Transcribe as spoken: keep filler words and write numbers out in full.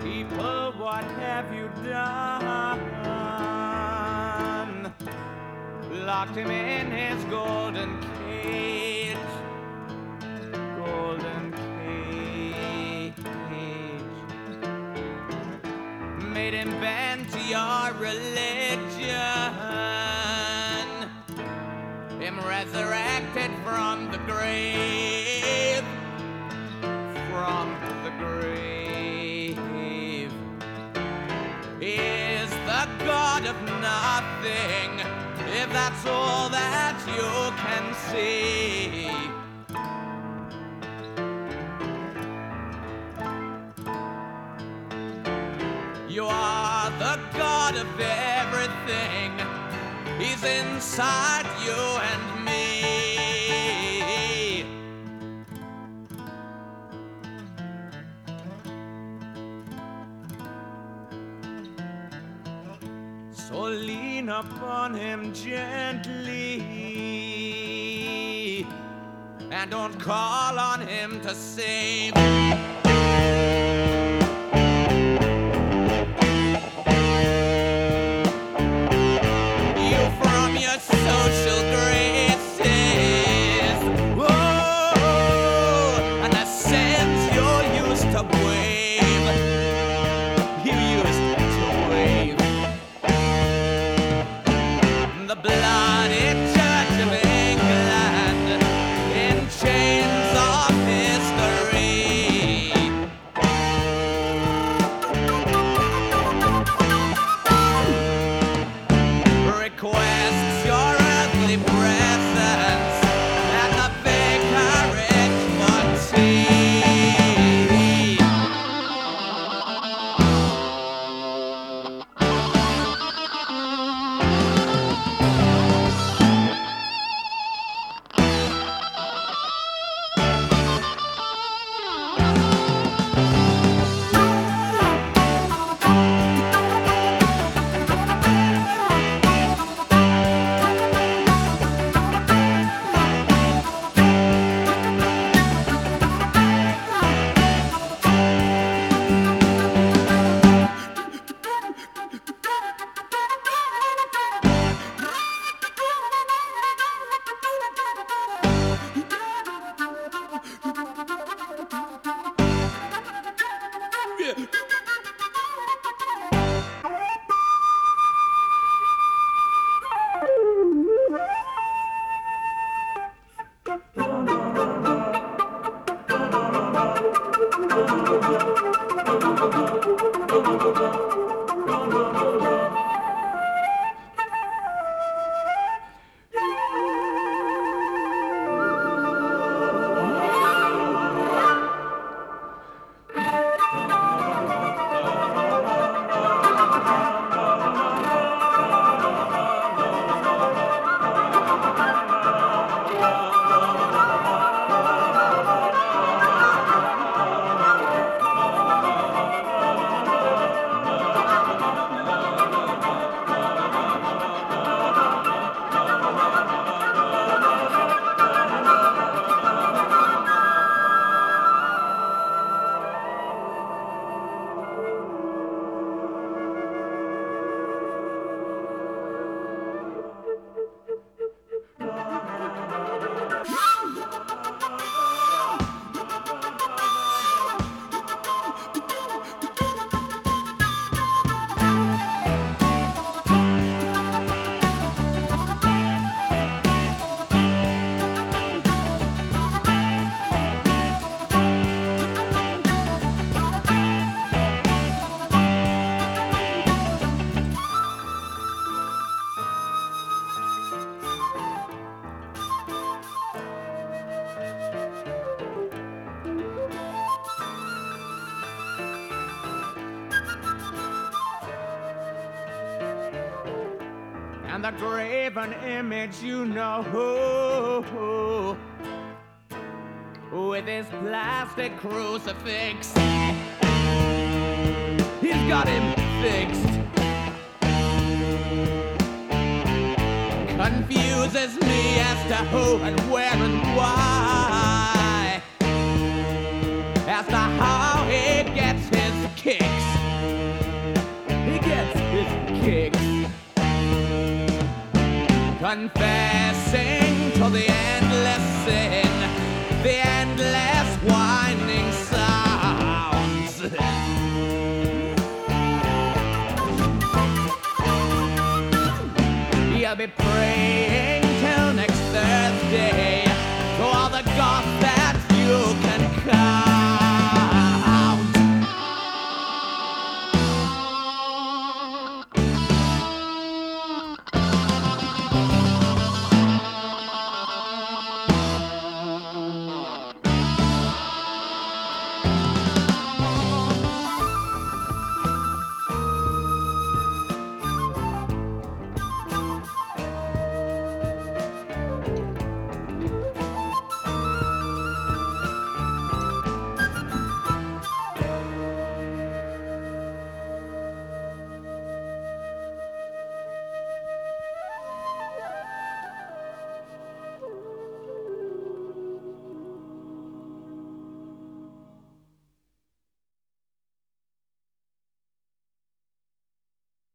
People, what have you done? Locked him in his golden cage. Golden cage. Made him bend to your religion. Him resurrected from the grave. From the grave. He is the God of nothing, if that's all that you can see. You are the God of everything. He's inside you and me. So lean upon him gently and don't call on him to save. You from your social graces. Whoa, and the sins you're used to wave. You used to wave. The bloody Church of England in chains of history requests your earthly presence at the vicarage for tea. And the graven image, you know, with his plastic crucifix, he's got him fixed. Confuses me as to who and where and why, as to how he gets his kicks. confessing to the endless sin, the endless winding sounds. You'll be praying